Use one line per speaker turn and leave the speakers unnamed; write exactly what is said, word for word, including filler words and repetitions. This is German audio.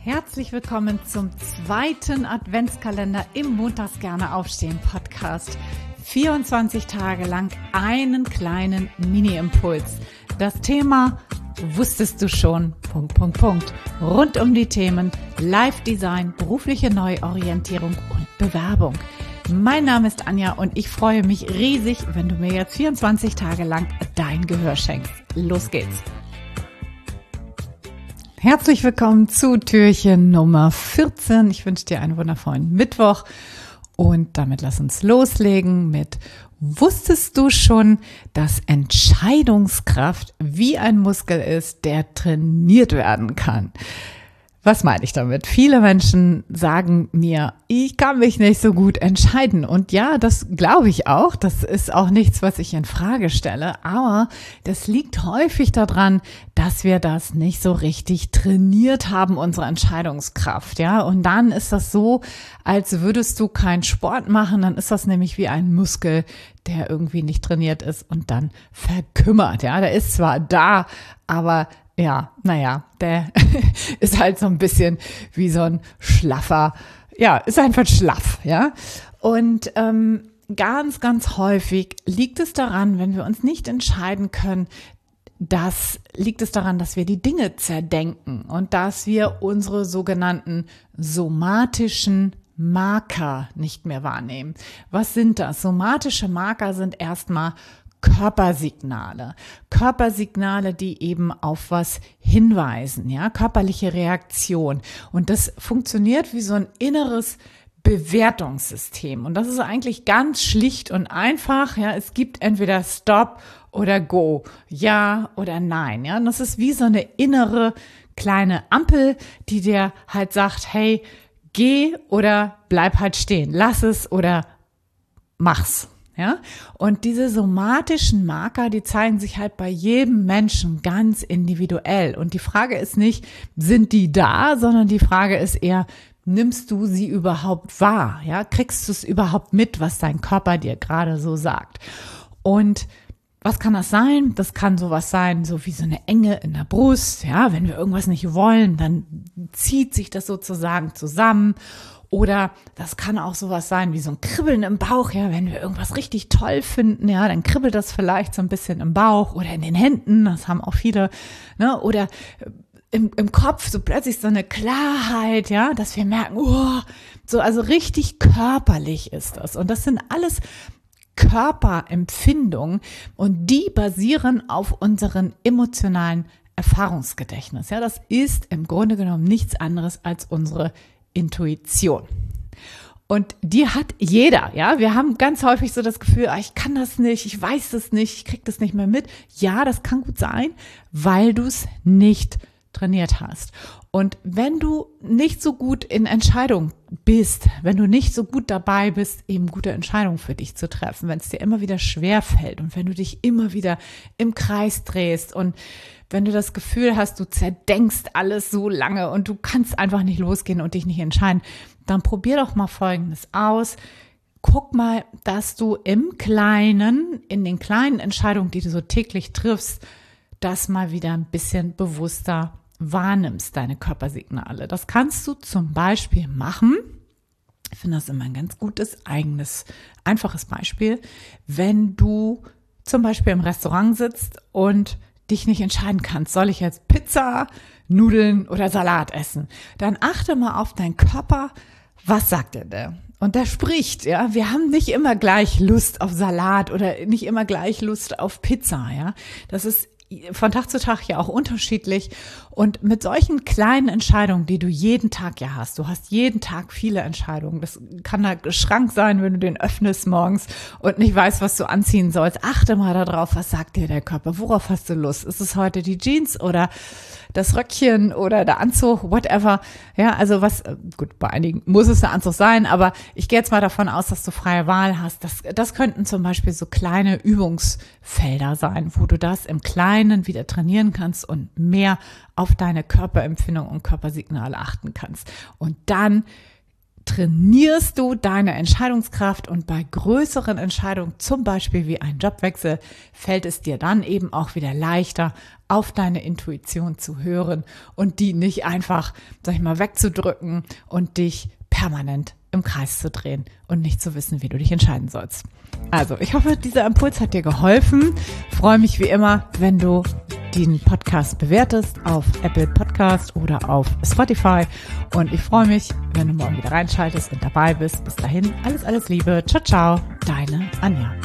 Herzlich willkommen zum zweiten Adventskalender im Montags gerne aufstehen Podcast. vierundzwanzig Tage lang einen kleinen Mini-Impuls. Das Thema wusstest du schon, Punkt, Punkt, Punkt. Rund um die Themen Live-Design, berufliche Neuorientierung und Bewerbung. Mein Name ist Anja und ich freue mich riesig, wenn du mir jetzt vierundzwanzig Tage lang dein Gehör schenkst. Los geht's! Herzlich willkommen zu Türchen Nummer vierzehn. Ich wünsche dir einen wundervollen Mittwoch und damit lass uns loslegen mit: Wusstest du schon, dass Entscheidungskraft wie ein Muskel ist, der trainiert werden kann? Was meine ich damit? Viele Menschen sagen mir, ich kann mich nicht so gut entscheiden. Und ja, das glaube ich auch. Das ist auch nichts, was ich in Frage stelle. Aber das liegt häufig daran, dass wir das nicht so richtig trainiert haben, unsere Entscheidungskraft. Ja, und dann ist das so, als würdest du keinen Sport machen. Dann ist das nämlich wie ein Muskel, der irgendwie nicht trainiert ist und dann verkümmert. Ja, der ist zwar da, aber ja, naja, der ist halt so ein bisschen wie so ein schlaffer, ja, ist einfach schlaff, ja. Und ähm, ganz, ganz häufig liegt es daran, wenn wir uns nicht entscheiden können, das liegt es daran, dass wir die Dinge zerdenken und dass wir unsere sogenannten somatischen Marker nicht mehr wahrnehmen. Was sind das? Somatische Marker sind erstmal Körpersignale. Körpersignale, die eben auf was hinweisen, ja, körperliche Reaktion. Und das funktioniert wie so ein inneres Bewertungssystem. Und das ist eigentlich ganz schlicht und einfach, ja. Es gibt entweder Stop oder Go, ja oder nein, ja. Und das ist wie so eine innere kleine Ampel, die dir halt sagt, hey, geh oder bleib halt stehen, lass es oder mach's. Ja, und diese somatischen Marker, die zeigen sich halt bei jedem Menschen ganz individuell. Und die Frage ist nicht, sind die da, sondern die Frage ist eher, nimmst du sie überhaupt wahr? Ja, kriegst du es überhaupt mit, was dein Körper dir gerade so sagt? Und was kann das sein? Das kann sowas sein, so wie so eine Enge in der Brust. Ja, wenn wir irgendwas nicht wollen, dann zieht sich das sozusagen zusammen. Oder das kann auch sowas sein wie so ein Kribbeln im Bauch, ja, wenn wir irgendwas richtig toll finden, ja, dann kribbelt das vielleicht so ein bisschen im Bauch oder in den Händen, das haben auch viele, ne, oder im, im Kopf so plötzlich so eine Klarheit, ja, dass wir merken, oh, so, also richtig körperlich ist das. Und das sind alles Körperempfindungen und die basieren auf unseren emotionalen Erfahrungsgedächtnis. Ja, das ist im Grunde genommen nichts anderes als unsere Intuition. Und die hat jeder, ja. Wir haben ganz häufig so das Gefühl, ah, ich kann das nicht, ich weiß das nicht, ich krieg das nicht mehr mit. Ja, das kann gut sein, weil du es nicht trainiert hast. Und wenn du nicht so gut in Entscheidungen bist, wenn du nicht so gut dabei bist, eben gute Entscheidungen für dich zu treffen, wenn es dir immer wieder schwer fällt und wenn du dich immer wieder im Kreis drehst und wenn du das Gefühl hast, du zerdenkst alles so lange und du kannst einfach nicht losgehen und dich nicht entscheiden, dann probier doch mal Folgendes aus. Guck mal, dass du im Kleinen, in den kleinen Entscheidungen, die du so täglich triffst, das mal wieder ein bisschen bewusster wahrnimmst, deine Körpersignale. Das kannst du zum Beispiel machen. Ich finde das immer ein ganz gutes, eigenes, einfaches Beispiel. Wenn du zum Beispiel im Restaurant sitzt und dich nicht entscheiden kannst, soll ich jetzt Pizza, Nudeln oder Salat essen, dann achte mal auf deinen Körper. Was sagt er denn? Und der spricht, ja. Wir haben nicht immer gleich Lust auf Salat oder nicht immer gleich Lust auf Pizza, ja. Das ist von Tag zu Tag ja auch unterschiedlich. Und mit solchen kleinen Entscheidungen, die du jeden Tag ja hast, du hast jeden Tag viele Entscheidungen. Das kann der Schrank sein, wenn du den öffnest morgens und nicht weißt, was du anziehen sollst. Achte mal darauf, was sagt dir der Körper? Worauf hast du Lust? Ist es heute die Jeans oder das Röckchen oder der Anzug, whatever. Ja, also was, gut, bei einigen muss es der Anzug sein, aber ich gehe jetzt mal davon aus, dass du freie Wahl hast. Das, das könnten zum Beispiel so kleine Übungsfelder sein, wo du das im Kleinen wieder trainieren kannst und mehr auf deine Körperempfindung und Körpersignale achten kannst. Und dann trainierst du deine Entscheidungskraft und bei größeren Entscheidungen, zum Beispiel wie ein Jobwechsel, fällt es dir dann eben auch wieder leichter, auf deine Intuition zu hören und die nicht einfach, sag ich mal, wegzudrücken und dich permanent im Kreis zu drehen und nicht zu wissen, wie du dich entscheiden sollst. Also, ich hoffe, dieser Impuls hat dir geholfen. Ich freue mich wie immer, wenn du den Podcast bewertest auf Apple Podcast oder auf Spotify. Und ich freue mich, wenn du morgen wieder reinschaltest und dabei bist. Bis dahin, alles, alles Liebe. Ciao, ciao. Deine Anja.